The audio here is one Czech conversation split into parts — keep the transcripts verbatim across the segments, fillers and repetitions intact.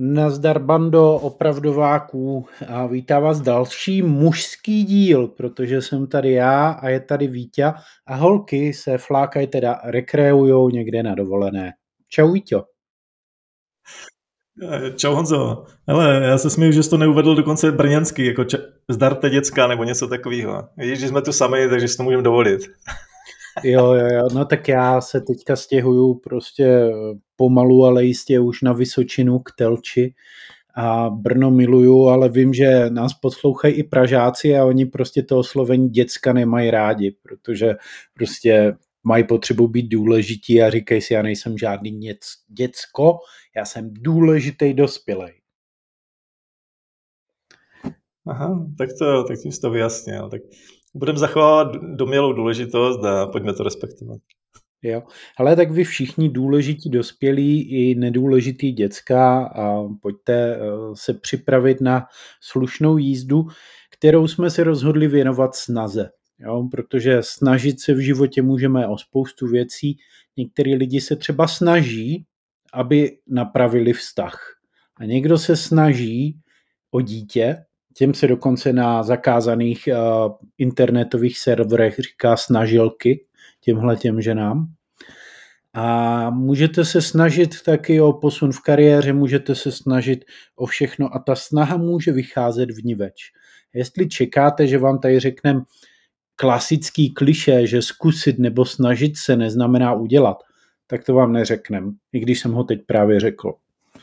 Nazdar bando opravdováků a vítá vás další mužský díl, protože jsem tady já a je tady Víťa a holky se flákají teda rekreujou někde na dovolené. Čau Víťo. Čau Honzo. Hele, já se směju, že jsi to neuvedl dokonce brněnsky, jako ča- zdarte děcka nebo něco takového. Vidíš, že jsme tu sami, takže si to můžeme dovolit. Jo, jo, jo, no tak já se teďka stěhuju prostě pomalu, ale jistě už na Vysočinu k Telči a Brno miluju, ale vím, že nás poslouchají i Pražáci a oni prostě to oslovení děcka nemají rádi, protože prostě mají potřebu být důležitý a říkají si, já nejsem žádný něc, děcko, já jsem důležitý dospělej. Aha, tak to, tak tím jsi to vyjasnil. Tak budeme zachovávat domělou důležitost a pojďme to respektovat. Jo, ale tak vy všichni důležití dospělí i nedůležitý děcka a pojďte se připravit na slušnou jízdu, kterou jsme se rozhodli věnovat snaze. Jo, protože snažit se v životě můžeme o spoustu věcí. Některý lidi se třeba snaží, aby napravili vztah. A někdo se snaží o dítě, těm se dokonce na zakázaných uh, internetových serverech říká snažilky, těmhle těm ženám. A můžete se snažit taky o posun v kariéře, můžete se snažit o všechno a ta snaha může vycházet vniveč. Jestli čekáte, že vám tady řekneme klasický klišé, že zkusit nebo snažit se neznamená udělat, tak to vám neřeknem, i když jsem ho teď právě řekl.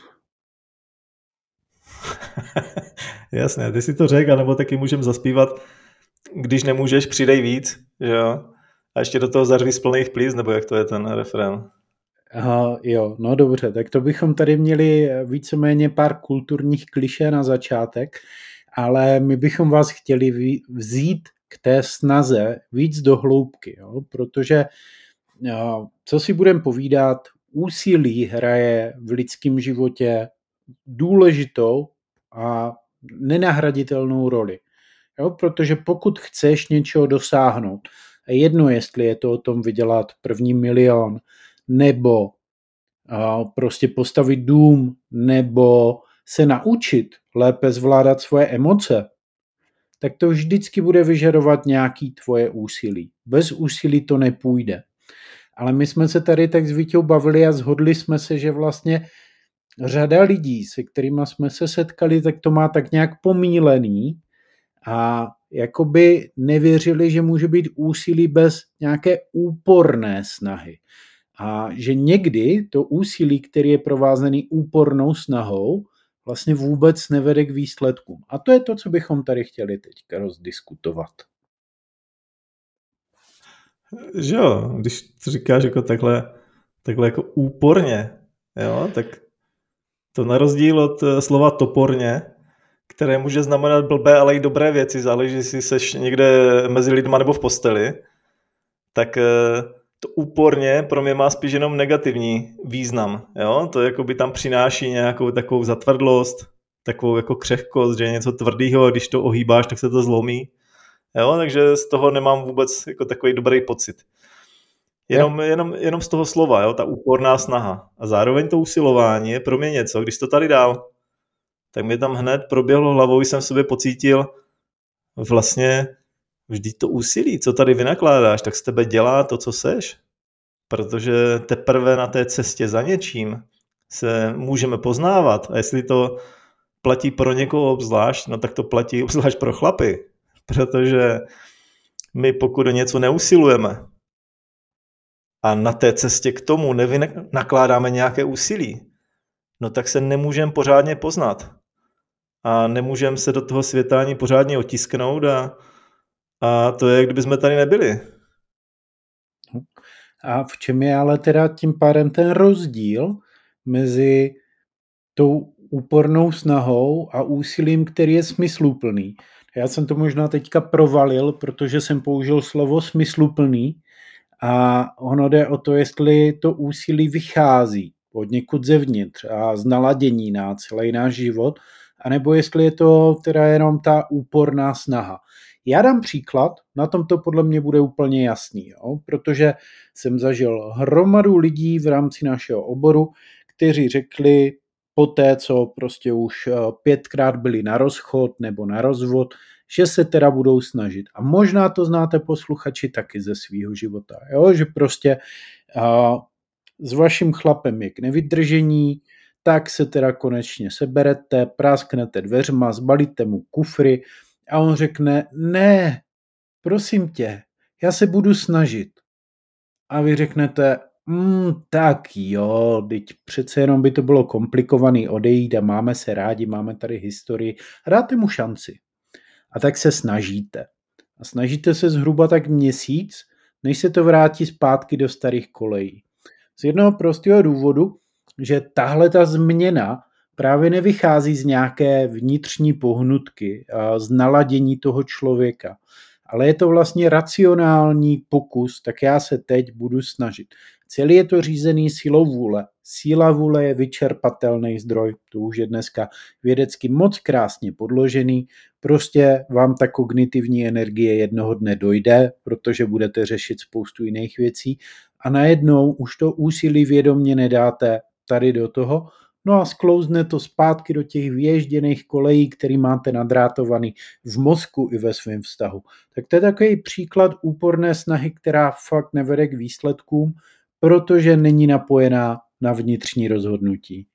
Jasné, ty si to řekl, anebo taky můžem zaspívat, když nemůžeš, přidej víc, že jo? A ještě do toho zařví z plných plíc, nebo jak to je ten refrén? Aha, jo, no dobře, tak to bychom tady měli víceméně pár kulturních klišé na začátek, ale my bychom vás chtěli vzít k té snaze víc do hloubky, jo? Protože co si budeme povídat, úsilí hraje v lidském životě důležitou a nenahraditelnou roli. Jo? Protože pokud chceš něčeho dosáhnout, jedno jestli je to o tom vydělat první milion, nebo a, prostě postavit dům, nebo se naučit lépe zvládat svoje emoce, tak to vždycky bude vyžadovat nějaký tvoje úsilí. Bez úsilí to nepůjde. Ale my jsme se tady tak s Víťou bavili a shodli jsme se, že vlastně řada lidí, se kterými jsme se setkali, tak to má tak nějak pomílený a jakoby nevěřili, že může být úsilí bez nějaké úporné snahy. A že někdy to úsilí, který je provázený úpornou snahou, vlastně vůbec nevede k výsledkům. A to je to, co bychom tady chtěli teďka rozdiskutovat. Že jo, když to říkáš jako takhle, takhle jako úporně, jo, tak to na rozdíl od slova toporně, které může znamenat blbé, ale i dobré věci, záleží, jestli seš někde mezi lidma nebo v posteli, tak to úporně pro mě má spíš jenom negativní význam. Jo? To jakoby tam přináší nějakou takovou zatvrdlost, takovou jako křehkost, že je něco tvrdého a když to ohýbáš, tak se to zlomí. Jo? Takže z toho nemám vůbec jako takový dobrý pocit. Jenom, jenom, jenom z toho slova, jo? Ta úporná snaha. A zároveň to usilování je pro mě něco, když to tady dál, tak mi tam hned proběhlo hlavou, jsem v sobě pocítil vlastně vždyť to úsilí, co tady vynakládáš, tak z tebe dělá to, co seš. Protože teprve na té cestě za něčím se můžeme poznávat. A jestli to platí pro někoho obzvlášť, no tak to platí obzvlášť pro chlapy. Protože my pokud o něco neusilujeme a na té cestě k tomu nevynakládáme nějaké úsilí, no tak se nemůžeme pořádně poznat. A nemůžeme se do toho světa ani pořádně otisknout a, a to je, kdyby jsme tady nebyli. A v čem je ale teda tím pádem ten rozdíl mezi tou úpornou snahou a úsilím, který je smysluplný? Já jsem to možná teďka provalil, protože jsem použil slovo smysluplný a ono jde o to, jestli to úsilí vychází od někud zevnitř a z naladění na celý náš život, anebo jestli je to teda jenom ta úporná snaha. Já dám příklad, na tom to podle mě bude úplně jasný, jo? Protože jsem zažil hromadu lidí v rámci našeho oboru, kteří řekli, poté, co prostě už pětkrát byli na rozchod nebo na rozvod, že se teda budou snažit. A možná to znáte posluchači taky ze svýho života, jo? Že prostě uh, s vaším chlapem je k nevydržení, tak se teda konečně seberete, prásknete dveřma, zbalíte mu kufry a on řekne, ne, prosím tě, já se budu snažit. A vy řeknete, mm, tak jo, teď přece jenom by to bylo komplikovaný odejít a máme se rádi, máme tady historii, dáte mu šanci. A tak se snažíte. A snažíte se zhruba tak měsíc, než se to vrátí zpátky do starých kolejí. Z jednoho prostého důvodu, že tahle ta změna právě nevychází z nějaké vnitřní pohnutky, z naladění toho člověka, ale je to vlastně racionální pokus, tak já se teď budu snažit. Celý je to řízený silou vůle. Síla vůle je vyčerpatelný zdroj, to už je dneska vědecky moc krásně podložený, prostě vám ta kognitivní energie jednoho dne dojde, protože budete řešit spoustu jiných věcí a najednou už to úsilí vědomě nedáte tady do toho, no a sklouzne to zpátky do těch vyježděných kolejí, který máte nadrátovaný v mozku i ve svém vztahu. Tak to je takový příklad úporné snahy, která fakt nevede k výsledkům, protože není napojená na vnitřní rozhodnutí.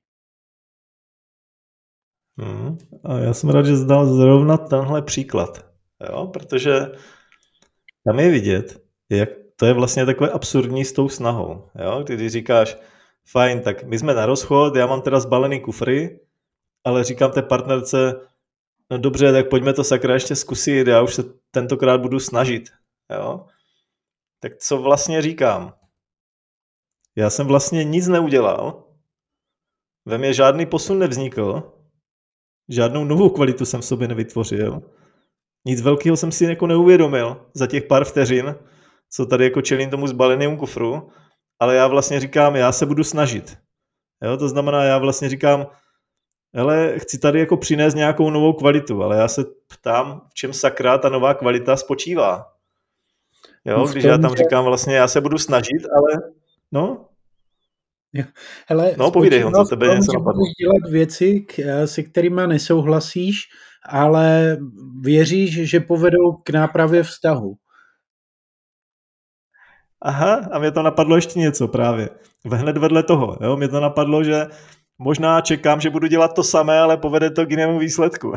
Hmm. A já jsem rád, že zdal zrovna tenhle příklad, jo? Protože tam je vidět, jak to je vlastně takové absurdní s tou snahou. Jo? Když říkáš, fajn, tak my jsme na rozchod, já mám teda zbalený kufry, ale říkám té partnerce, no dobře, tak pojďme to sakra ještě zkusit, já už se tentokrát budu snažit. Jo? Tak co vlastně říkám? Já jsem vlastně nic neudělal, ve mně žádný posun nevznikl, žádnou novou kvalitu jsem v sobě nevytvořil, nic velkého jsem si jako neuvědomil za těch pár vteřin, co tady jako čelím tomu zbalenému kufru, ale já vlastně říkám, já se budu snažit. Jo, to znamená, já vlastně říkám, hele, chci tady jako přinést nějakou novou kvalitu, ale já se ptám, v čem sakra ta nová kvalita spočívá. Jo, no když tom, já tam že... říkám vlastně, já se budu snažit, ale no... Jo. Hele, no, povídej, Honzo, tebe tom, něco napadlo. Můžeš dělat věci, se kterými nesouhlasíš, ale věříš, že povedou k nápravě vztahu. Aha, a mě to napadlo ještě něco právě. Hned vedle toho, jo, mě to napadlo, že možná čekám, že budu dělat to samé, ale povede to k jinému výsledku.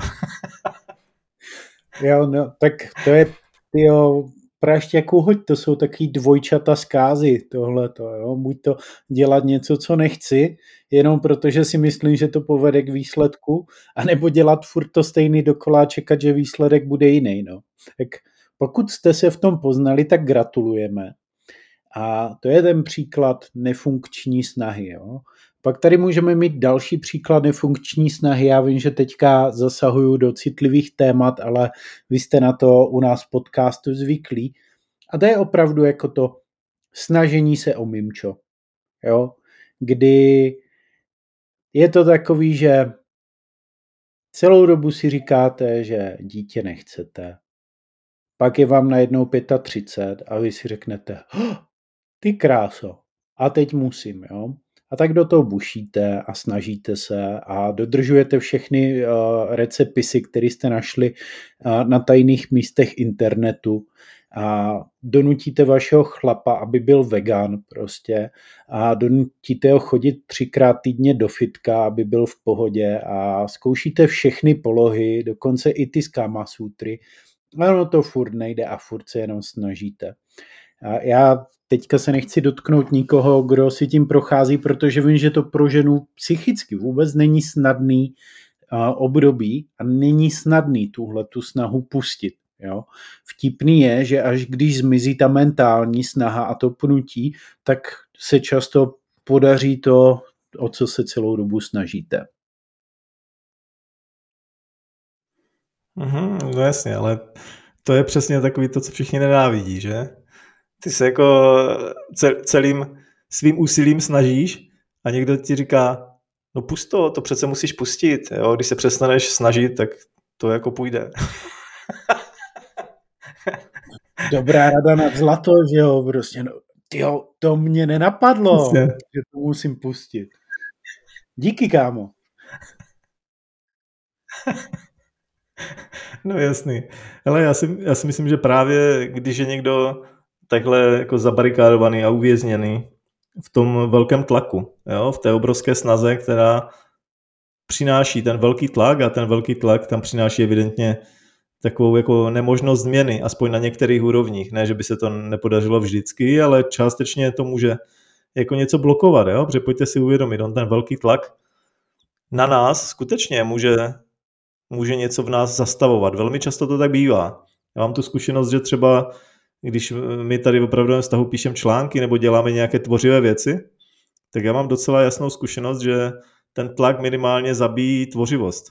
Jo, no, tak to je, jo, praštěku hoď, to jsou taky dvojčata zkázy, tohleto, jo, buď to dělat něco, co nechci, jenom protože si myslím, že to povede k výsledku, anebo dělat furt to stejný dokola a čekat, že výsledek bude jiný, no. Tak pokud jste se v tom poznali, tak gratulujeme. A to je ten příklad nefunkční snahy, jo. Pak tady můžeme mít další příklad nefunkční snahy. Já vím, že teďka zasahuju do citlivých témat, ale vy jste na to u nás v podcastu zvyklí. A to je opravdu jako to snažení se o mimčo. Jo? Kdy je to takový, že celou dobu si říkáte, že dítě nechcete. Pak je vám najednou třicet pět a vy si řeknete, oh, ty kráso, a teď musím, jo. A tak do toho bušíte a snažíte se a dodržujete všechny uh, recepisy, které jste našli uh, na tajných místech internetu a donutíte vašeho chlapa, aby byl vegan prostě a donutíte ho chodit třikrát týdně do fitka, aby byl v pohodě a zkoušíte všechny polohy, dokonce i ty z Kama Sutry. Ano, to furt nejde a furt se jenom snažíte. A já teďka se nechci dotknout nikoho, kdo si tím prochází, protože vím, že to pro ženu psychicky vůbec není snadný uh, období a není snadný tuhle tu snahu pustit. Jo? Vtipný je, že až když zmizí ta mentální snaha a to pnutí, tak se často podaří to, o co se celou dobu snažíte. Mhm, no jasně, ale to je přesně takový to, co všichni nenávidí, že? Ty se jako celým svým úsilím snažíš a někdo ti říká, no pust to, to přece musíš pustit, jo? Když se přestaneš snažit, tak to jako půjde. Dobrá rada nad zlato, že jo, prostě, no, tyjo, to mě nenapadlo, Jasně. Že to musím pustit. Díky, kámo. No jasný. Ale já si, já si myslím, že právě když je někdo takhle jako zabarikádovaný a uvězněný v tom velkém tlaku, jo, v té obrovské snaze, která přináší ten velký tlak a ten velký tlak tam přináší evidentně takovou jako nemožnost změny, aspoň na některých úrovních. Ne, že by se to nepodařilo vždycky, ale částečně to může jako něco blokovat, jo? Protože pojďte si uvědomit, on ten velký tlak na nás skutečně může, může něco v nás zastavovat. Velmi často to tak bývá. Já mám tu zkušenost, že třeba když my tady v opravdovém vztahu píšeme články nebo děláme nějaké tvořivé věci, tak já mám docela jasnou zkušenost, že ten tlak minimálně zabíjí tvořivost.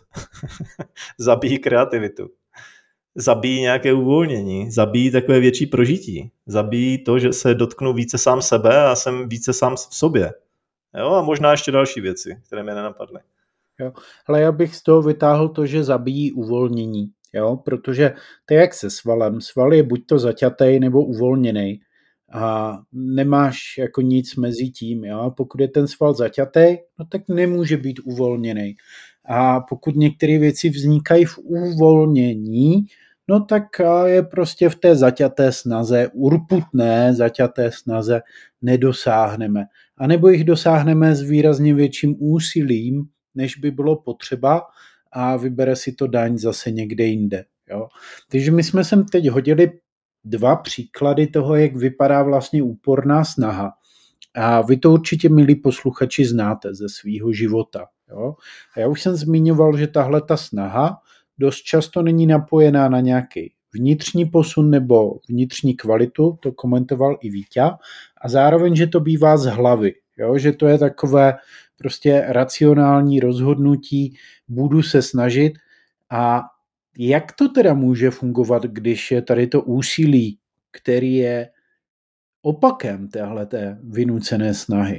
Zabíjí kreativitu. Zabíjí nějaké uvolnění, zabíjí takové větší prožití, zabíjí to, že se dotknu více sám sebe a jsem více sám v sobě. Jo, a možná ještě další věci, které mě nenapadly. Jo, ale já bych z toho vytáhl to, že zabíjí uvolnění, jo, protože to je jak se svalem. Sval je buď to zaťatej nebo uvolněný a nemáš jako nic mezi tím, jo. Pokud je ten sval zaťatej, no tak nemůže být uvolněný. A pokud některé věci vznikají v uvolnění, no tak je prostě v té zaťaté snaze, urputné zaťaté snaze nedosáhneme. A nebo jich dosáhneme s výrazně větším úsilím, než by bylo potřeba a vybere si to daň zase někde jinde. Jo. Takže my jsme sem teď hodili dva příklady toho, jak vypadá vlastně úporná snaha. A vy to určitě, milí posluchači, znáte ze svýho života. Jo. A já už jsem zmiňoval, že tahle ta snaha dost často není napojená na nějaký vnitřní posun nebo vnitřní kvalitu, to komentoval i Víťa, a zároveň, že to bývá z hlavy, jo, že to je takové prostě racionální rozhodnutí, budu se snažit. A jak to teda může fungovat, když je tady to úsilí, který je opakem téhleté vynucené snahy?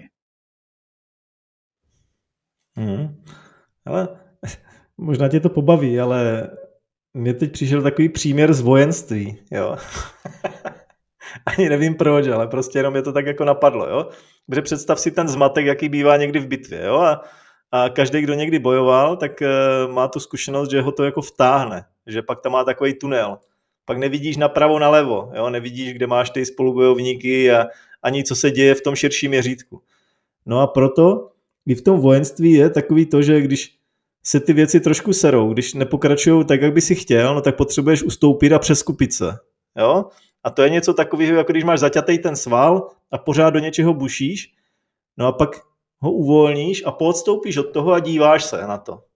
Hmm. Ale možná tě to pobaví, ale mně teď přišel takový příměr z vojenství, jo. Ani nevím proč, ale prostě jenom je to tak jako napadlo, jo. Protože představ si ten zmatek, jaký bývá někdy v bitvě, jo. A, a každý, kdo někdy bojoval, tak uh, má tu zkušenost, že ho to jako vtáhne, že pak tam má takový tunel. Pak nevidíš napravo, nalevo, jo. Nevidíš, kde máš ty spolubojovníky a ani co se děje v tom širším měřítku. No a proto i v tom vojenství je takový to, že když se ty věci trošku serou, když nepokračují tak, jak by si chtěl, no tak potřebuješ ustoupit a přeskupit se. Jo? A to je něco takového, jako když máš zaťatej ten sval a pořád do něčeho bušíš, no a pak ho uvolníš a poodstoupíš od toho a díváš se na to.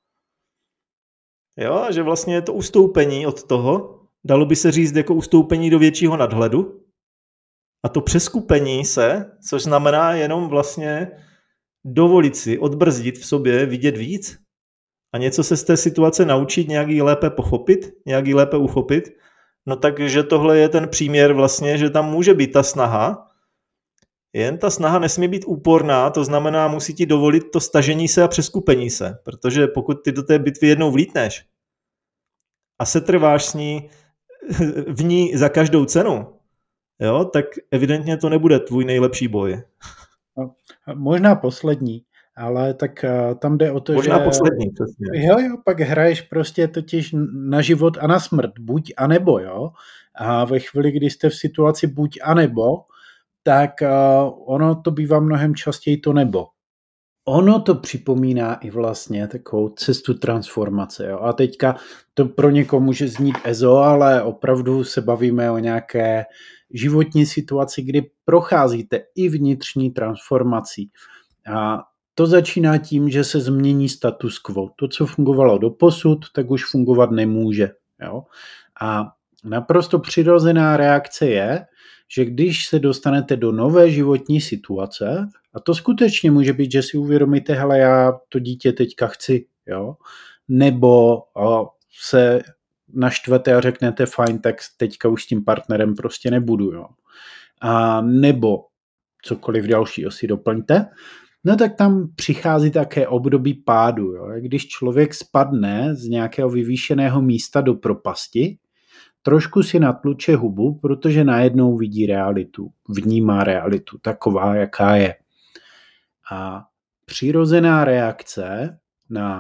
Jo, a že vlastně je to ustoupení od toho, dalo by se říct jako ustoupení do většího nadhledu, a to přeskupení se, což znamená jenom vlastně dovolit si odbrzdit v sobě, vidět víc a něco se z té situace naučit, nějak ji lépe pochopit, nějak ji lépe uchopit, no takže tohle je ten příměr vlastně, že tam může být ta snaha, jen ta snaha nesmí být úporná, to znamená, musí ti dovolit to stažení se a přeskupení se, protože pokud ty do té bitvy jednou vlítneš a setrváš s ní v ní za každou cenu, jo, tak evidentně to nebude tvůj nejlepší boj. No, možná poslední, ale tak uh, tam jde o to, možná že... poslední, přesně. Jo, jo, pak hraješ prostě totiž na život a na smrt, buď a nebo, jo. A ve chvíli, kdy jste v situaci buď a nebo, tak uh, ono to bývá mnohem častěji to nebo. Ono to připomíná i vlastně takovou cestu transformace. Jo? A teďka to pro někoho může znít ezo, ale opravdu se bavíme o nějaké životní situaci, kdy procházíte i vnitřní transformací. A to začíná tím, že se změní status quo. To, co fungovalo doposud, tak už fungovat nemůže. Jo? A naprosto přirozená reakce je, že když se dostanete do nové životní situace, a to skutečně může být, že si uvědomíte, hele, já to dítě teďka chci, jo, nebo o, se naštvete a řeknete, fajn, tak teďka už s tím partnerem prostě nebudu, jo. A nebo cokoliv dalšího si doplňte, no tak tam přichází také období pádu, jo. Když člověk spadne z nějakého vyvýšeného místa do propasti, trošku si natluče hubu, protože najednou vidí realitu, vnímá realitu, taková, jaká je. A přirozená reakce na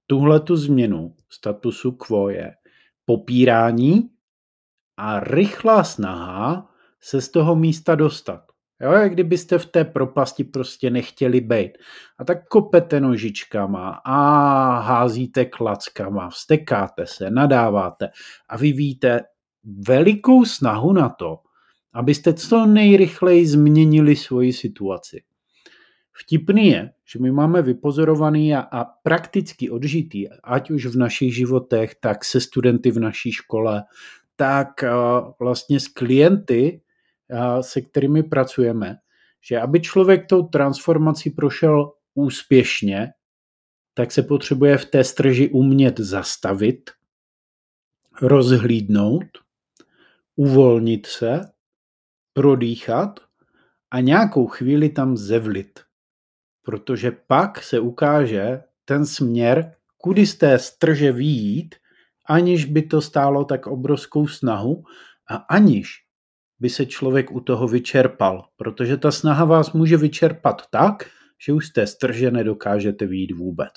tuhletu změnu statusu quo je popírání a rychlá snaha se z toho místa dostat. Jo, jak kdybyste v té propasti prostě nechtěli být. A tak kopete nožičkama a házíte klackama, vztekáte se, nadáváte a vyvíjíte velikou snahu na to, abyste co nejrychleji změnili svoji situaci. Vtipný je, že my máme vypozorovaný a, a prakticky odžitý, ať už v našich životech, tak se studenty v naší škole, tak uh, vlastně s klienty, uh, se kterými pracujeme, že aby člověk tou transformací prošel úspěšně, tak se potřebuje v té strži umět zastavit, rozhlídnout, uvolnit se, prodýchat a nějakou chvíli tam zevlit. Protože pak se ukáže ten směr, kudy z té strže vyjít, aniž by to stálo tak obrovskou snahu a aniž by se člověk u toho vyčerpal. Protože ta snaha vás může vyčerpat tak, že už z té strže nedokážete vyjít vůbec.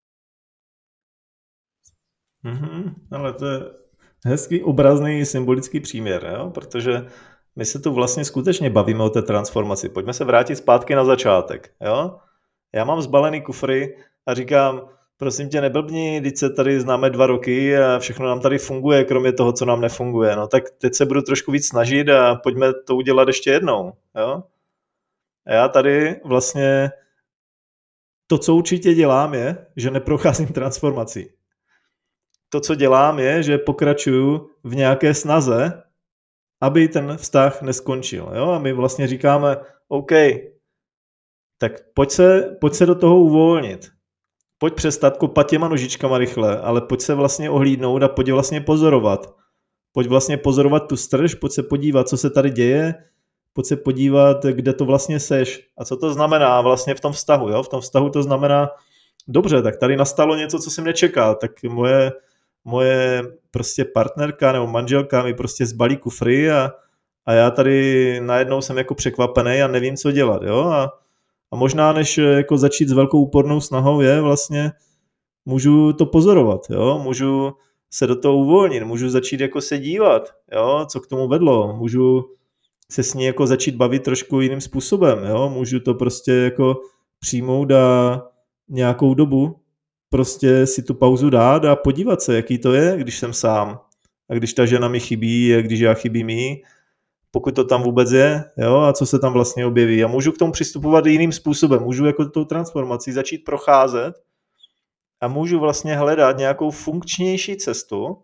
Mm-hmm, ale to je hezký, obrazný, symbolický příměr, jo? Protože my se tu vlastně skutečně bavíme o té transformaci. Pojďme se vrátit zpátky na začátek. Jo? Já mám zbalený kufry a říkám, prosím tě, neblbni, teď se tady známe dva roky a všechno nám tady funguje, kromě toho, co nám nefunguje. No tak teď se budu trošku víc snažit a pojďme to udělat ještě jednou. Jo? A já tady vlastně to, co určitě dělám, je, že neprocházím transformací. To, co dělám, je, že pokračuju v nějaké snaze, aby ten vztah neskončil. Jo? A my vlastně říkáme, OK, tak pojď se, pojď se do toho uvolnit. Pojď přestat kopat těma nožičkama rychle, ale pojď se vlastně ohlídnout a pojď vlastně pozorovat. Pojď vlastně pozorovat tu strž, pojď se podívat, co se tady děje, pojď se podívat, kde to vlastně seš a co to znamená vlastně v tom vztahu. Jo? V tom vztahu to znamená, dobře, tak tady nastalo něco, co jsem nečekal, tak moje, moje prostě partnerka nebo manželka mi prostě zbalí kufry a, a já tady najednou jsem jako překvapený a nevím, co dělat. Jo? A, a možná než jako začít s velkou úpornou snahou je vlastně, můžu to pozorovat, jo? Můžu se do toho uvolnit, můžu začít jako se dívat, jo? Co k tomu vedlo, můžu se s ní jako začít bavit trošku jiným způsobem, jo? Můžu to prostě jako přijmout a nějakou dobu prostě si tu pauzu dát a podívat se, jaký to je, když jsem sám a když ta žena mi chybí a když já chybím jí, pokud to tam vůbec je, jo, a co se tam vlastně objeví. A můžu k tomu přistupovat jiným způsobem, můžu jako tou transformací začít procházet a můžu vlastně hledat nějakou funkčnější cestu,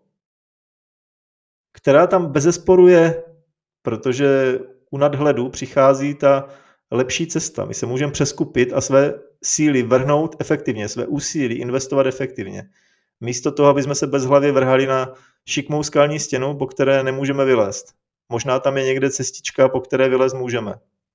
která tam bezesporu je, protože u nadhledu přichází ta lepší cesta. My se můžeme přeskupit a své síly vrhnout efektivně, své úsilí investovat efektivně. Místo toho, aby jsme se bezhlavě vrhali na šikmou skalní stěnu, po které nemůžeme vylézt. Možná tam je někde cestička, po které vylézt můžeme.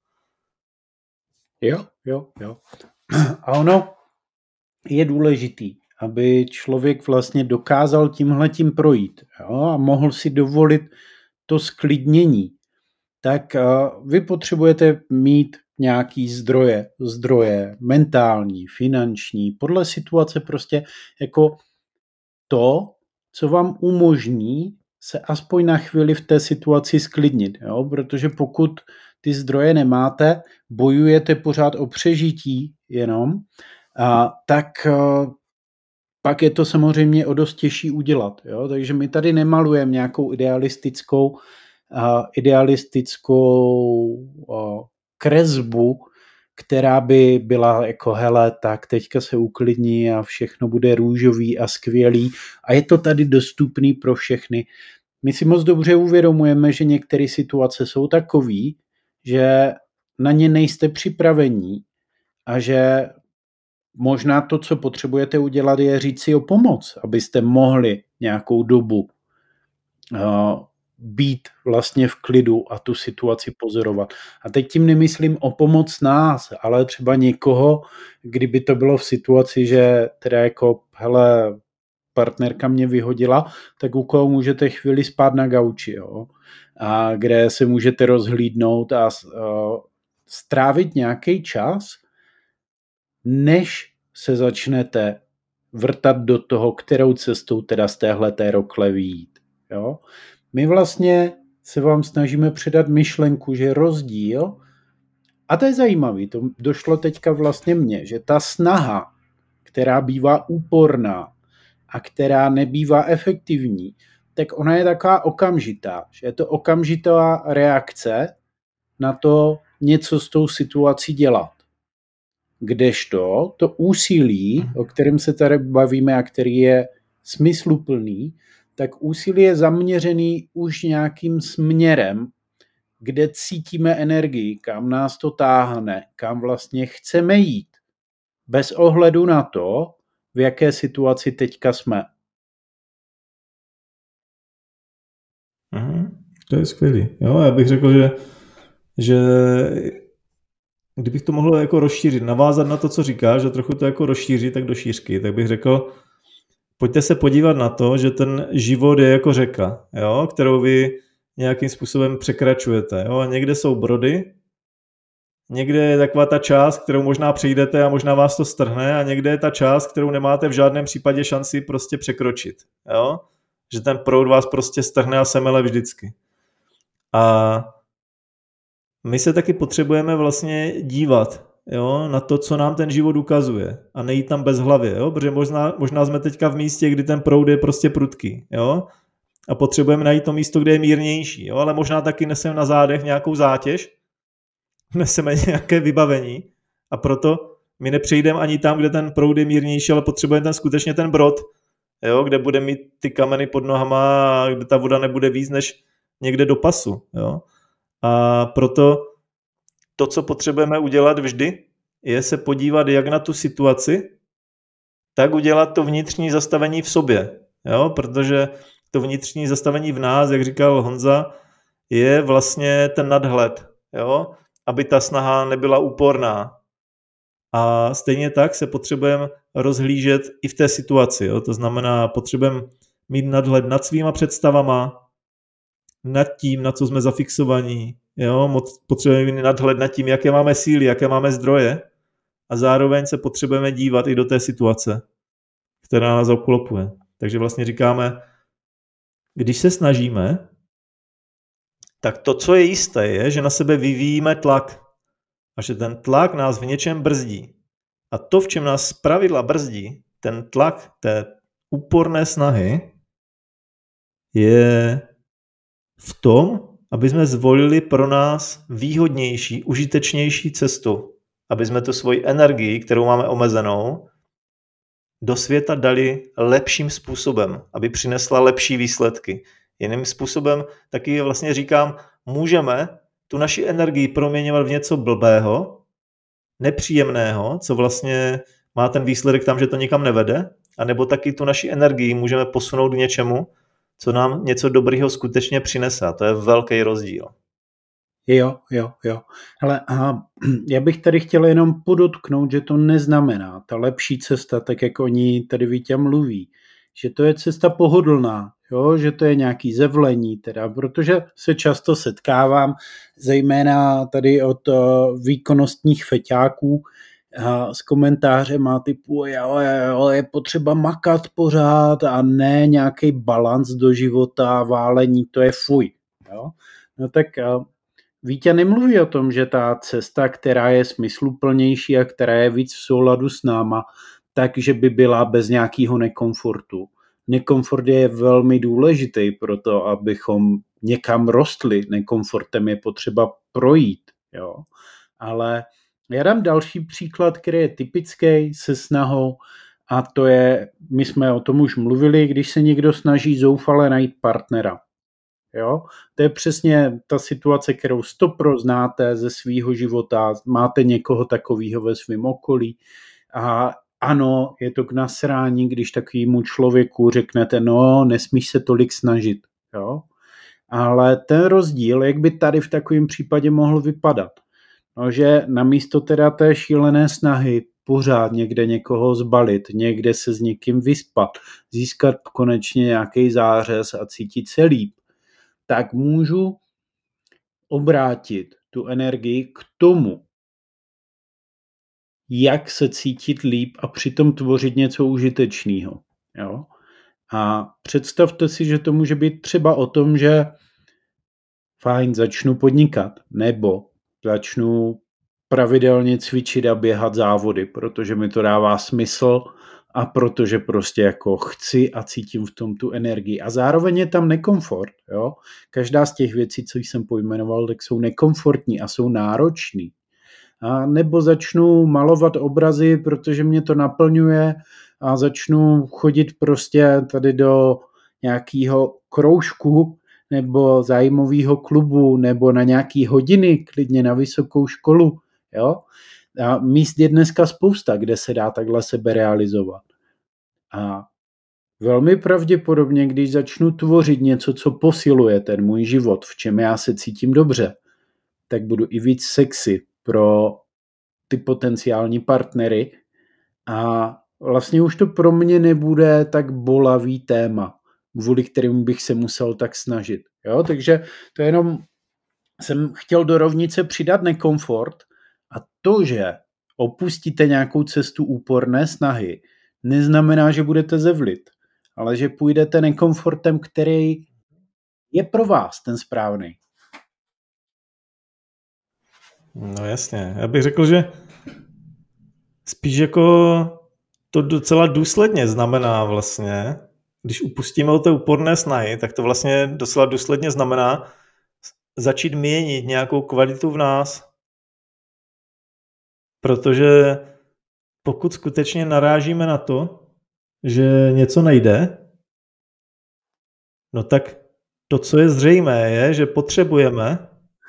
Jo, jo, jo. A ono je důležitý, aby člověk vlastně dokázal tímhletím projít, jo, a mohl si dovolit to sklidnění. Tak uh, vy potřebujete mít nějaký zdroje, zdroje mentální, finanční, podle situace prostě jako to, co vám umožní se aspoň na chvíli v té situaci sklidnit, jo? Protože pokud ty zdroje nemáte, bojujete pořád o přežití jenom, a, tak a, pak je to samozřejmě o dost těžší udělat. Jo? Takže my tady nemalujeme nějakou idealistickou, a, idealistickou a, kresbu, která by byla jako hele, tak teďka se uklidní a všechno bude růžový a skvělý a je to tady dostupný pro všechny. My si moc dobře uvědomujeme, že některé situace jsou takový, že na ně nejste připravení a že možná to, co potřebujete udělat, je říct si o pomoc, abyste mohli nějakou dobu uh, být vlastně v klidu a tu situaci pozorovat. A teď tím nemyslím o pomoc nás, ale třeba někoho, kdyby to bylo v situaci, že teda jako hele, partnerka mě vyhodila, tak u koho můžete chvíli spát na gauči, jo? A kde se můžete rozhlídnout a uh, strávit nějaký čas, než se začnete vrtat do toho, kterou cestou teda z téhleté rokle vyjít. Jo? My vlastně se vám snažíme předat myšlenku, že rozdíl, a to je zajímavé, to došlo teďka vlastně mně, že ta snaha, která bývá úporná a která nebývá efektivní, tak ona je taková okamžitá, že je to okamžitá reakce na to něco s tou situací dělat. Kdežto to úsilí, o kterém se tady bavíme a který je smysluplný, tak úsilí je zaměřený už nějakým směrem, kde cítíme energii, kam nás to táhne, kam vlastně chceme jít, bez ohledu na to, v jaké situaci teďka jsme. Mhm, to je skvělý. Jo, já bych řekl, že, že kdybych to mohl jako rozšířit, navázat na to, co říkáš, a trochu to jako rozšířit tak do šířky, tak bych řekl, pojďte se podívat na to, že ten život je jako řeka, jo, kterou vy nějakým způsobem překračujete. Jo, a někde jsou brody, někde je taková ta část, kterou možná přejdete a možná vás to strhne, a někde je ta část, kterou nemáte v žádném případě šanci prostě překročit. Jo? Že ten proud vás prostě strhne a semele vždycky. A my se taky potřebujeme vlastně dívat, jo, na to, co nám ten život ukazuje, a nejít tam bez hlavy, jo? Protože možná, možná jsme teďka v místě, kdy ten proud je prostě prudký, jo? A potřebujeme najít to místo, kde je mírnější, jo? Ale možná taky neseme na zádech nějakou zátěž, neseme nějaké vybavení, a proto my nepřejdeme ani tam, kde ten proud je mírnější, ale potřebujeme ten skutečně ten brod, jo? Kde bude mít ty kameny pod nohama a kde ta voda nebude víc než někde do pasu, jo? A proto to, co potřebujeme udělat vždy, je se podívat jak na tu situaci, tak udělat to vnitřní zastavení v sobě. Jo? Protože to vnitřní zastavení v nás, jak říkal Honza, je vlastně ten nadhled. Jo? Aby ta snaha nebyla úporná. A stejně tak se potřebujeme rozhlížet i v té situaci. Jo? To znamená, potřebujeme mít nadhled nad svýma představama, nad tím, na co jsme zafixovaní. Jo? Potřebujeme mít nadhled nad tím, jaké máme síly, jaké máme zdroje, a zároveň se potřebujeme dívat i do té situace, která nás obklopuje. Takže vlastně říkáme, když se snažíme, tak to, co je jisté, je, že na sebe vyvíjíme tlak a že ten tlak nás v něčem brzdí. A to, v čem nás zpravidla brzdí, ten tlak té úporné snahy, je v tom, aby jsme zvolili pro nás výhodnější, užitečnější cestu. Aby jsme tu svoji energii, kterou máme omezenou, do světa dali lepším způsobem, aby přinesla lepší výsledky. Jiným způsobem taky vlastně říkám, můžeme tu naši energii proměňovat v něco blbého, nepříjemného, co vlastně má ten výsledek tam, že to nikam nevede, anebo taky tu naši energii můžeme posunout k něčemu, co nám něco dobrýho skutečně přinese. A to je velký rozdíl. Jo, jo, jo. Ale aha, já bych tady chtěl jenom podotknout, že to neznamená ta lepší cesta, tak jak oni tady Vítě mluví, že to je cesta pohodlná, jo? Že to je nějaký zevlení, teda, protože se často setkávám, zejména tady od uh, výkonnostních feťáků, uh, s komentářem a typu, jo, jo, je potřeba makat pořád a ne nějaký balans do života, válení, to je fuj. Jo? No tak uh, Vítě nemluví o tom, že ta cesta, která je smysluplnější a která je víc v souladu s náma, takže by byla bez nějakého nekomfortu. Nekomfort je velmi důležitý pro to, abychom někam rostli. Nekomfortem je potřeba projít. Jo? Ale já dám další příklad, který je typický se snahou, a to je, my jsme o tom už mluvili, když se někdo snaží zoufale najít partnera. Jo? To je přesně ta situace, kterou stopro znáte ze svýho života, máte někoho takového ve svém okolí a ano, je to k nasrání, když takovému člověku řeknete, no, nesmíš se tolik snažit. Jo? Ale ten rozdíl, jak by tady v takovém případě mohl vypadat? No, že namísto teda té šílené snahy pořád někde někoho zbalit, někde se s někým vyspat, získat konečně nějaký zářez a cítit se líp, tak můžu obrátit tu energii k tomu, jak se cítit líp a přitom tvořit něco užitečného. Jo? A představte si, že to může být třeba o tom, že fajn, začnu podnikat, nebo začnu pravidelně cvičit a běhat závody, protože mi to dává smysl a protože prostě jako chci a cítím v tom tu energii. A zároveň je tam nekomfort. Jo? Každá z těch věcí, co jsem pojmenoval, tak jsou nekomfortní a jsou náročný. A nebo začnu malovat obrazy, protože mě to naplňuje a začnu chodit prostě tady do nějakého kroužku nebo zájmového klubu nebo na nějaký hodiny, klidně na vysokou školu. Jo? A míst je dneska spousta, kde se dá takhle sebe realizovat. A velmi pravděpodobně, když začnu tvořit něco, co posiluje ten můj život, v čem já se cítím dobře, tak budu i víc sexy pro ty potenciální partnery a vlastně už to pro mě nebude tak bolavý téma, kvůli kterému bych se musel tak snažit. Jo? Takže to jenom jsem chtěl do rovnice přidat nekomfort a to, že opustíte nějakou cestu úporné snahy, neznamená, že budete zevlit, ale že půjdete nekomfortem, který je pro vás ten správný. No jasně, já bych řekl, že spíš jako to docela důsledně znamená vlastně, když upustíme od té úporné snahy, tak to vlastně docela důsledně znamená začít měnit nějakou kvalitu v nás. Protože pokud skutečně narážíme na to, že něco nejde, no tak to, co je zřejmé, je, že potřebujeme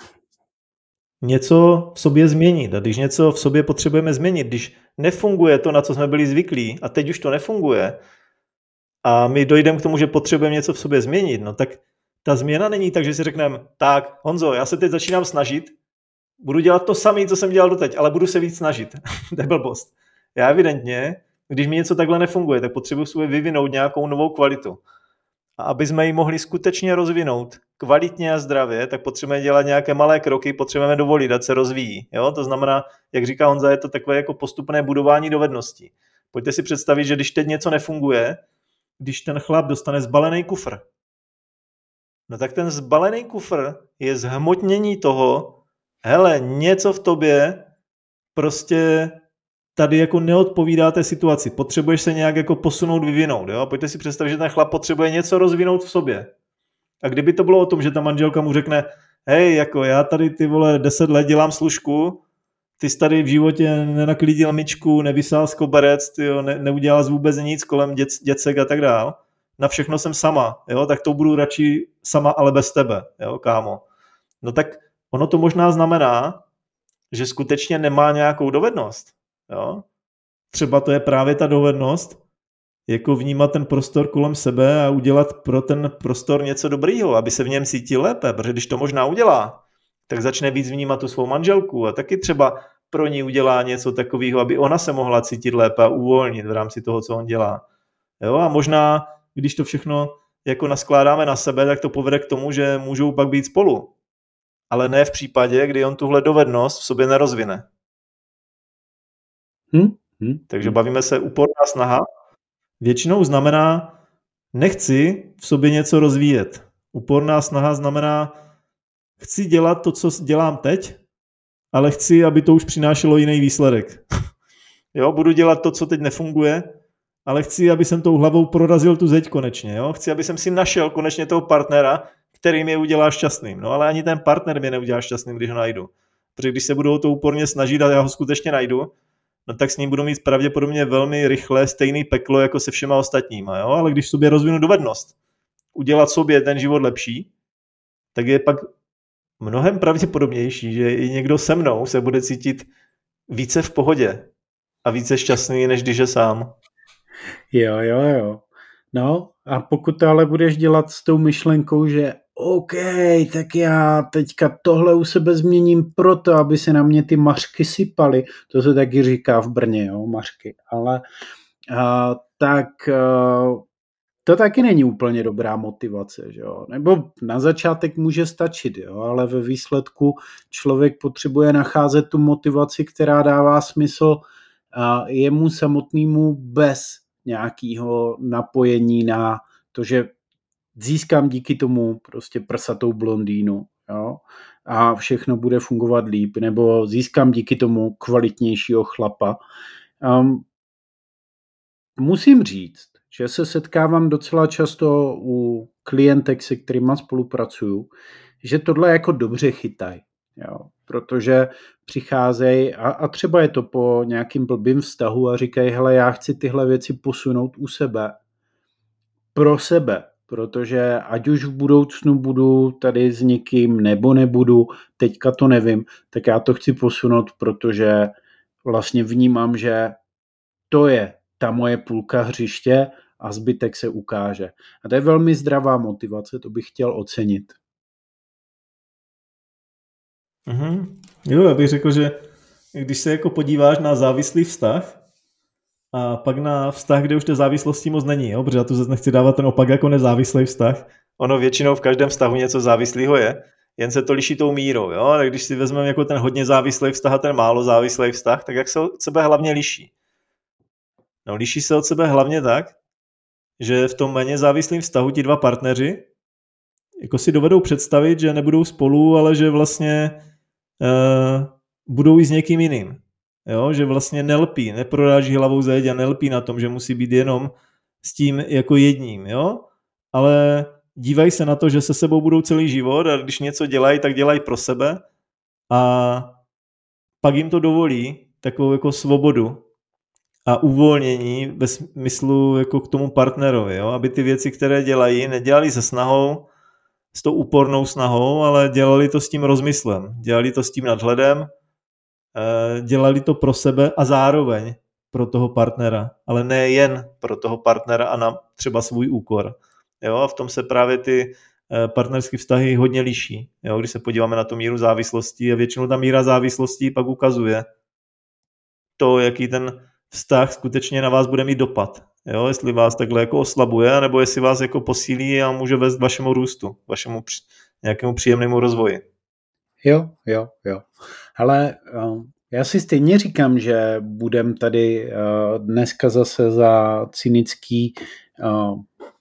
něco v sobě změnit. A když něco v sobě potřebujeme změnit, když nefunguje to, na co jsme byli zvyklí, a teď už to nefunguje, a my dojdeme k tomu, že potřebujeme něco v sobě změnit, no tak ta změna není tak, že si řekneme, tak Honzo, já se teď začínám snažit, budu dělat to samé, co jsem dělal doteď, ale budu se víc snažit. To je blbost. Já evidentně, když mi něco takhle nefunguje, tak potřebuji sobě vyvinout nějakou novou kvalitu. A aby jsme ji mohli skutečně rozvinout kvalitně a zdravě, tak potřebujeme dělat nějaké malé kroky, potřebujeme dovolit, ať se rozvíjí. Jo? To znamená, jak říká Honza, je to takové jako postupné budování dovedností. Pojďte si představit, že když teď něco nefunguje, když ten chlap dostane zbalený kufr, no tak ten zbalený kufr je zhmotnění toho, hele, něco v tobě prostě tady jako neodpovídá té situaci. Potřebuješ se nějak jako posunout, vyvinout. Jo? Pojďte si představit, že ten chlap potřebuje něco rozvinout v sobě. A kdyby to bylo o tom, že ta manželka mu řekne, hej, jako já tady ty vole deset let dělám služku, ty jsi tady v životě nenaklidil myčku, nevysál z koberec, tyjo, ne, neudělal jsi vůbec nic kolem děc, děcek a tak dál. Na všechno jsem sama, jo? Tak to budu radši sama, ale bez tebe, jo, kámo. No tak ono to možná znamená, že skutečně nemá nějakou dovednost. Jo? Třeba to je právě ta dovednost, jako vnímat ten prostor kolem sebe a udělat pro ten prostor něco dobrýho, aby se v něm cítil lépe, protože když to možná udělá, tak začne víc vnímat tu svou manželku a taky třeba pro ní udělá něco takového, aby ona se mohla cítit lépe a uvolnit v rámci toho, co on dělá. Jo? A možná, když to všechno jako naskládáme na sebe, tak to povede k tomu, že můžou pak být spolu. Ale ne v případě, kdy on tuhle dovednost v sobě nerozvine. Hmm? Hmm? Takže bavíme se, úporná snaha většinou znamená, nechci v sobě něco rozvíjet. Úporná snaha znamená, chci dělat to, co dělám teď, ale chci, aby to už přinášelo jiný výsledek. Jo, budu dělat to, co teď nefunguje, ale chci, aby jsem tou hlavou prorazil tu zeď konečně. Jo? Chci, aby jsem si našel konečně toho partnera, který mě udělá šťastným. No ale ani ten partner mě neudělá šťastným, když ho najdu. Protože když se budou to úporně snažit a já ho skutečně najdu, no tak s ním budu mít pravděpodobně velmi rychle stejný peklo jako se všema ostatníma. Jo? Ale když v sobě rozvinu dovednost udělat sobě ten život lepší, tak je pak mnohem pravděpodobnější, že i někdo se mnou se bude cítit více v pohodě a více šťastný, než když je sám. Jo, jo, jo. No a pokud to ale budeš dělat s tou myšlenkou, že OK, tak já teďka tohle u sebe změním proto, aby se na mě ty mařky sypaly, to se taky říká v Brně, jo, mařky, ale a, tak a, to taky není úplně dobrá motivace, že jo, nebo na začátek může stačit, jo, ale ve výsledku člověk potřebuje nacházet tu motivaci, která dává smysl a jemu samotnému bez nějakého napojení na to, že získám díky tomu prostě prsatou blondýnu, jo, a všechno bude fungovat líp, nebo získám díky tomu kvalitnějšího chlapa. Um, musím říct, že se setkávám docela často u klientek, se kterými spolupracuju, že tohle jako dobře chytají, jo, protože přicházejí a, a třeba je to po nějakým blbým vztahu a říkají, hele, já chci tyhle věci posunout u sebe, pro sebe, protože ať už v budoucnu budu tady s někým nebo nebudu, teďka to nevím, tak já to chci posunout, protože vlastně vnímám, že to je ta moje půlka hřiště a zbytek se ukáže. A to je velmi zdravá motivace, to bych chtěl ocenit. Mm-hmm. Jo, já bych řekl, že když se jako podíváš na závislý vztah a pak na vztah, kde už té závislosti moc není, jo? Protože já tu zase nechci dávat ten opak jako nezávislý vztah. Ono většinou v každém vztahu něco závislého je, jen se to liší tou mírou. Jo? Ale když si vezmeme jako ten hodně závislý vztah a ten málo závislý vztah, tak jak se od sebe hlavně liší? No, liší se od sebe hlavně tak, že v tom méně závislém vztahu ti dva partneři jako si dovedou představit, že nebudou spolu, ale že vlastně uh, budou i s někým jiným. Jo? Že vlastně nelpí, neproráží hlavou zeď a nelpí na tom, že musí být jenom s tím jako jedním. Jo? Ale dívají se na to, že se sebou budou celý život a když něco dělají, tak dělají pro sebe a pak jim to dovolí takovou jako svobodu a uvolnění ve smyslu jako k tomu partnerovi, jo? Aby ty věci, které dělají, nedělali se snahou, s tou úpornou snahou, ale dělali to s tím rozmyslem, dělali to s tím nadhledem, dělali to pro sebe a zároveň pro toho partnera, ale ne jen pro toho partnera a na třeba svůj úkor. Jo? A v tom se právě ty partnerské vztahy hodně liší. Jo? Když se podíváme na tu míru závislosti a většinou ta míra závislostí pak ukazuje to, jaký ten vztah skutečně na vás bude mít dopad. Jo? Jestli vás takhle jako oslabuje, nebo jestli vás jako posílí a může vést k vašemu růstu, vašemu při, nějakému příjemnému rozvoji. Jo, jo, jo. Ale uh, já si stejně říkám, že budem tady uh, dneska zase za cynický uh,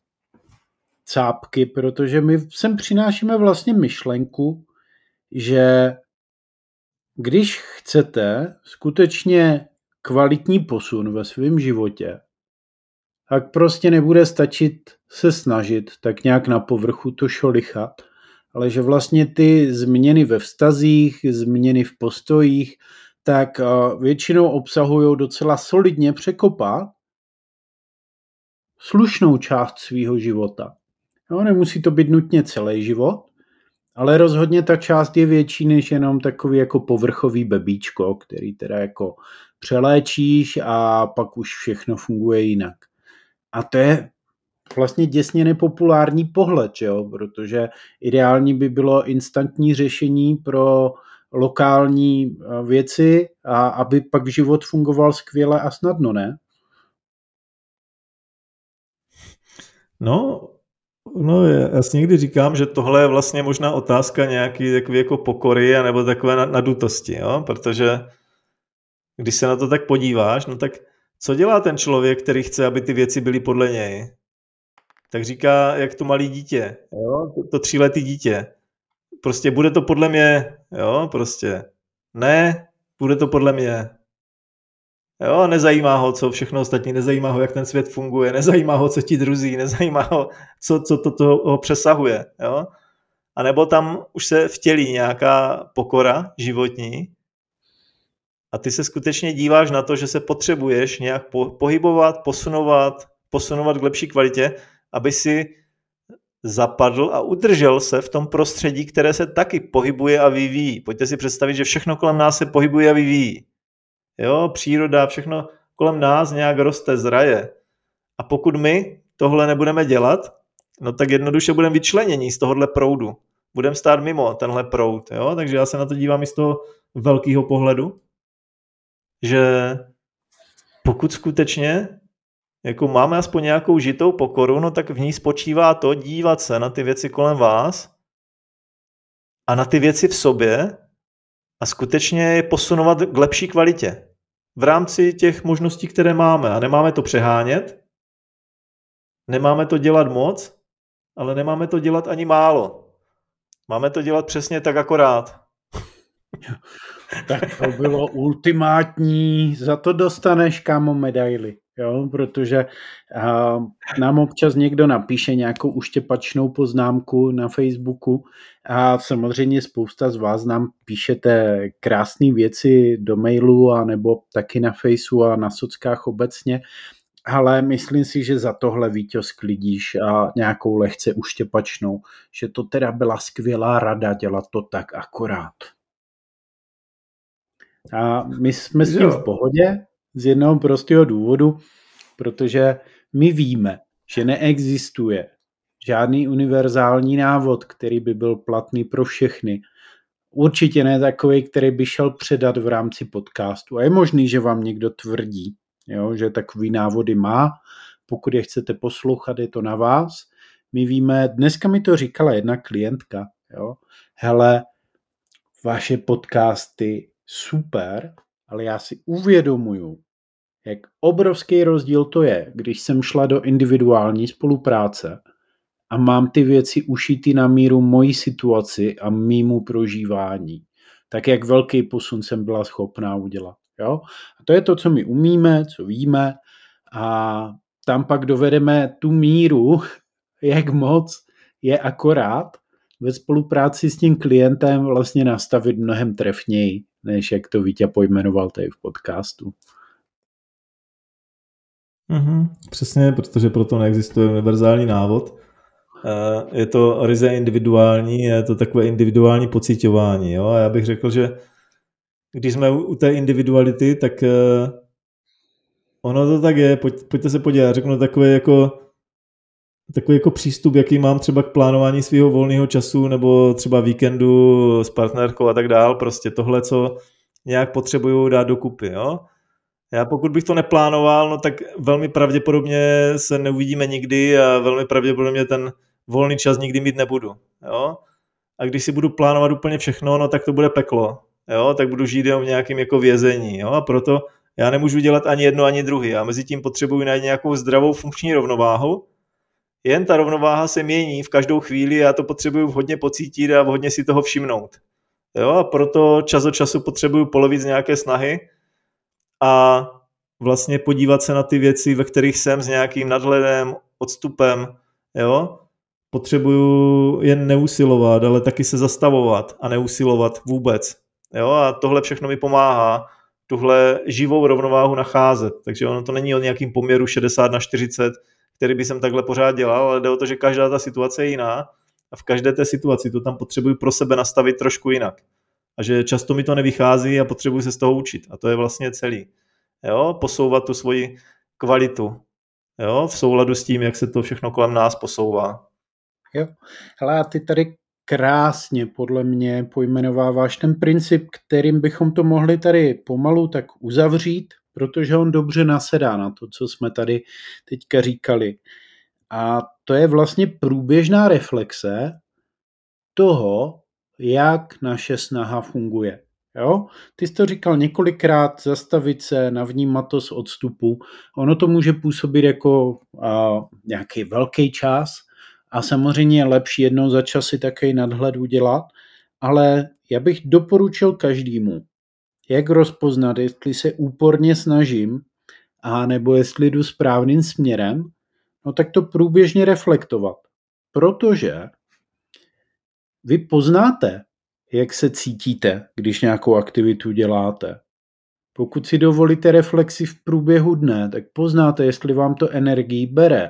cápky, protože my sem přinášíme vlastně myšlenku, že když chcete skutečně kvalitní posun ve svém životě, tak prostě nebude stačit se snažit tak nějak na povrchu to šolichat, ale že vlastně ty změny ve vztazích, změny v postojích, tak většinou obsahují docela solidně překopat slušnou část svýho života. No, nemusí to být nutně celý život, ale rozhodně ta část je větší než jenom takový jako povrchový bebíčko, který teda jako přeléčíš a pak už všechno funguje jinak. A to je vlastně děsně nepopulární pohled, jo? Protože ideální by bylo instantní řešení pro lokální věci a aby pak život fungoval skvěle a snadno, ne? No, no já si někdy říkám, že tohle je vlastně možná otázka nějaký takový jako pokory nebo takové nadutosti, jo? Protože když se na to tak podíváš, no tak co dělá ten člověk, který chce, aby ty věci byly podle něj? Tak říká, jak to malý dítě, jo? To, to tříletý dítě. Prostě bude to podle mě, jo, prostě. Ne, bude to podle mě. Jo, nezajímá ho, co všechno ostatní, nezajímá ho, jak ten svět funguje, nezajímá ho, co ti druzí, nezajímá ho, co, co to toho přesahuje, jo. A nebo tam už se vtělí nějaká pokora životní a ty se skutečně díváš na to, že se potřebuješ nějak pohybovat, posunovat, posunovat k lepší kvalitě, aby si zapadl a udržel se v tom prostředí, které se taky pohybuje a vyvíjí. Pojďte si představit, že všechno kolem nás se pohybuje a vyvíjí. Jo, příroda, všechno kolem nás nějak roste, zraje. A pokud my tohle nebudeme dělat, no tak jednoduše budeme vyčlenění z tohohle proudu. Budeme stát mimo tenhle proud. Jo? Takže já se na to dívám i z toho velkého pohledu, že pokud skutečně jako máme aspoň nějakou žitou pokoru, no tak v ní spočívá to dívat se na ty věci kolem vás a na ty věci v sobě a skutečně je posunovat k lepší kvalitě. v rámci těch možností, které máme. A nemáme to přehánět, nemáme to dělat moc, ale nemáme to dělat ani málo. Máme to dělat přesně tak akorát. Tak to bylo ultimátní, za to dostaneš, kámo, medaily, jo, protože uh, nám občas někdo napíše nějakou uštěpačnou poznámku na Facebooku a samozřejmě spousta z vás nám píšete krásné věci do mailu a nebo taky na Faceu a na sockách obecně, ale myslím si, že za tohle, Víťo, sklidíš a nějakou lehce uštěpačnou, že to teda byla skvělá rada dělat to tak akorát. A my jsme s tím v pohodě z jednoho prostého důvodu, protože my víme, že neexistuje žádný univerzální návod, který by byl platný pro všechny. Určitě ne takový, který by šel předat v rámci podcastu. A je možný, že vám někdo tvrdí, jo, že takový návody má. Pokud je chcete poslouchat, je to na vás. My víme, dneska mi to říkala jedna klientka, jo, hele, vaše podcasty super, ale já si uvědomuju, jak obrovský rozdíl to je, když jsem šla do individuální spolupráce a mám ty věci ušity na míru mojí situaci a mýmu prožívání. Tak jak velký posun jsem byla schopná udělat. Jo? A to je to, co my umíme, co víme a tam pak dovedeme tu míru, jak moc je akorát ve spolupráci s tím klientem vlastně nastavit mnohem trefněji, než jak to Vítě pojmenoval tady v podcastu. Mm-hmm, přesně, protože proto neexistuje univerzální návod. Je to ryze individuální, je to takové individuální pociťování. Jo? A já bych řekl, že když jsme u té individuality, tak ono to tak je. Pojď, pojďte se podívat. Řeknu takový jako, takový jako přístup, jaký mám třeba k plánování svého volného času nebo třeba víkendu s partnerkou a tak dál. Prostě tohle, co nějak potřebuju dát dokupy. Jo? Já pokud bych to neplánoval, no tak velmi pravděpodobně se neuvidíme nikdy a velmi pravděpodobně ten volný čas nikdy mít nebudu. Jo? A když si budu plánovat úplně všechno, no tak to bude peklo. Jo? Tak budu žít jenom v nějakém jako vězení. Jo? A proto já nemůžu dělat ani jedno, ani druhý. A mezi tím potřebuji najít nějakou zdravou funkční rovnováhu. Jen ta rovnováha se mění v každou chvíli a já to potřebuji hodně pocítit a hodně si toho všimnout. Jo? A proto čas od času potřebuji polovit z nějaké snahy a vlastně podívat se na ty věci, ve kterých jsem s nějakým nadhledem, odstupem, jo. Potřebuju jen neusilovat, ale taky se zastavovat a neusilovat vůbec, jo. A tohle všechno mi pomáhá tuhle živou rovnováhu nacházet. Takže ono to není o nějakým poměru šedesát na čtyřicet, který by jsem takhle pořád dělal, ale jde o to, že každá ta situace je jiná a v každé té situaci to tam potřebuji pro sebe nastavit trošku jinak. A že často mi to nevychází a potřebuji se z toho učit. A to je vlastně celý. Jo? Posouvat tu svoji kvalitu. Jo? V souladu s tím, jak se to všechno kolem nás posouvá. Jo. Hele, a ty tady krásně podle mě pojmenováváš ten princip, kterým bychom to mohli tady pomalu tak uzavřít, protože on dobře nasedá na to, co jsme tady teďka říkali. A to je vlastně průběžná reflexe toho, jak naše snaha funguje. Jo? Ty jsi to říkal několikrát, zastavit se, navnímat to z odstupu. Ono to může působit jako a, nějaký velký čas a samozřejmě je lepší jednou za čas si takový nadhled udělat, ale já bych doporučil každému, jak rozpoznat, jestli se úporně snažím a nebo jestli jdu správným směrem, no tak to průběžně reflektovat. Protože vy poznáte, jak se cítíte, když nějakou aktivitu děláte. Pokud si dovolíte reflexi v průběhu dne, tak poznáte, jestli vám to energii bere,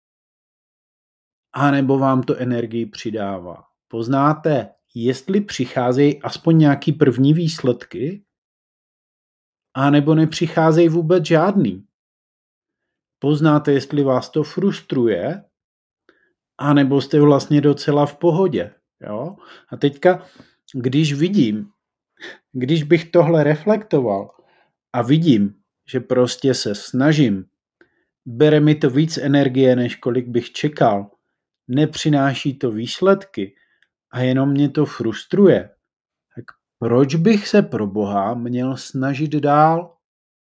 anebo vám to energii přidává. Poznáte, jestli přicházejí aspoň nějaký první výsledky, anebo nepřicházejí vůbec žádný. Poznáte, jestli vás to frustruje, anebo jste vlastně docela v pohodě. Jo? A teďka, když vidím, když bych tohle reflektoval a vidím, že prostě se snažím, bere mi to víc energie, než kolik bych čekal, nepřináší to výsledky a jenom mě to frustruje, tak proč bych se pro Boha měl snažit dál?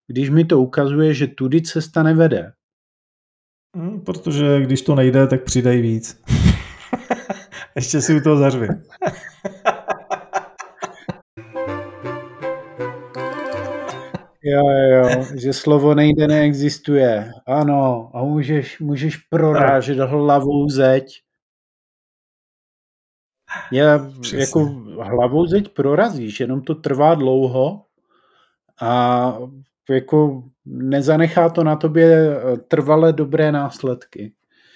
když mi to ukazuje, že tudy cesta nevede? Hmm, protože když to nejde, tak přidej víc. Ještě si u toho zařvi. Jo, jo, že slovo nejde, neexistuje. Ano, a můžeš, můžeš prorážet tak hlavou zeď. Já jako hlavou zeď prorazíš, jenom to trvá dlouho a jako nezanechá to na tobě trvale dobré následky.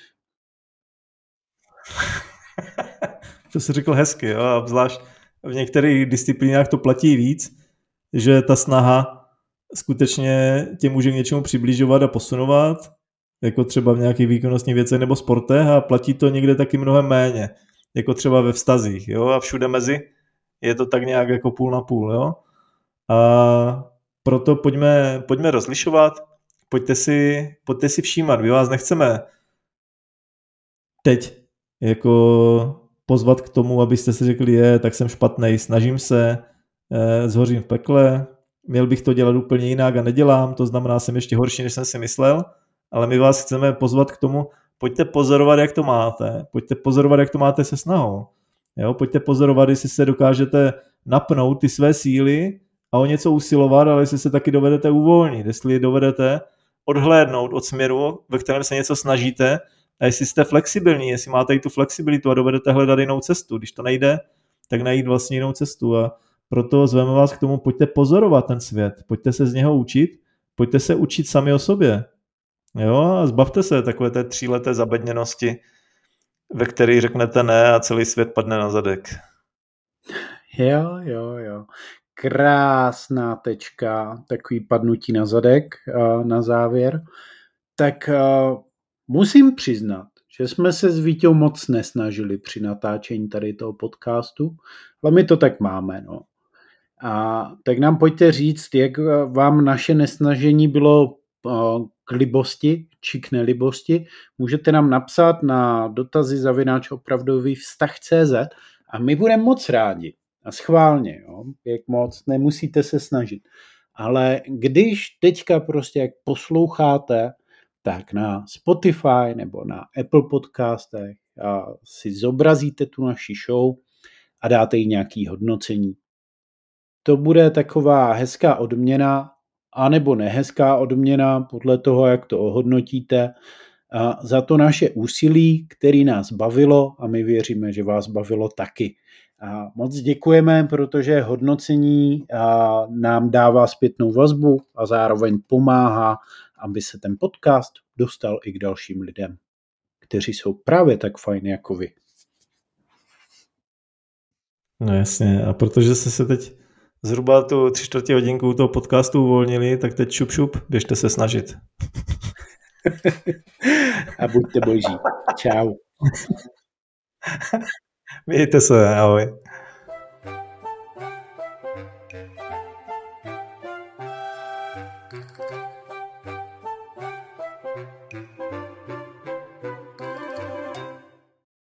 To jsi řekl hezky, jo, a zvlášť v některých disciplínách to platí víc, že ta snaha skutečně tě může k něčemu přibližovat a posunovat, jako třeba v nějakých výkonnostních věcech nebo sportech, a platí to někde taky mnohem méně, jako třeba ve vztazích, jo, a všude mezi je to tak nějak jako půl na půl, jo. A proto pojďme, pojďme rozlišovat, pojďte si, pojďte si všímat, my vás nechceme teď jako pozvat k tomu, abyste si řekli, je, tak jsem špatnej, snažím se, eh, zhořím v pekle, měl bych to dělat úplně jinak a nedělám, to znamená, jsem ještě horší, než jsem si myslel, ale my vás chceme pozvat k tomu, pojďte pozorovat, jak to máte, pojďte pozorovat, jak to máte se snahou, jo? Pojďte pozorovat, jestli se dokážete napnout ty své síly a o něco usilovat, ale jestli se taky dovedete uvolnit, jestli dovedete odhlédnout od směru, ve kterém se něco snažíte, a jestli jste flexibilní, jestli máte i tu flexibilitu a dovedete hledat jinou cestu. Když to nejde, tak najít vlastně jinou cestu. A proto zveme vás k tomu, pojďte pozorovat ten svět, pojďte se z něho učit, pojďte se učit sami o sobě. Jo, a zbavte se takové té tříleté zabedněnosti, ve které řeknete ne a celý svět padne na zadek. Jo, jo, jo. Krásná tečka, takový padnutí na zadek na závěr. Tak musím přiznat, že jsme se s Víťou moc nesnažili při natáčení tady toho podcastu, ale my to tak máme, no. A tak nám pojďte říct, jak vám naše nesnažení bylo k libosti či k nelibosti. Můžete nám napsat na dotazy zavináč opravdový vztah tečka cé zet a my budeme moc rádi. A schválně, jo, jak moc, nemusíte se snažit. Ale když teďka prostě jak posloucháte, tak na Spotify nebo na Apple podcastech a si zobrazíte tu naši show a dáte jí nějaký hodnocení. To bude taková hezká odměna, anebo nehezká odměna, podle toho, jak to ohodnotíte, a za to naše úsilí, který nás bavilo a my věříme, že vás bavilo taky. A moc děkujeme, protože hodnocení nám dává zpětnou vazbu a zároveň pomáhá, aby se ten podcast dostal i k dalším lidem, kteří jsou právě tak fajn jako vy. No jasně, a protože jste se teď zhruba tu tři čtvrtě hodinku toho podcastu uvolnili, tak teď šup šup, běžte se snažit. A buďte boží. Čau. Mějte se, ahoj.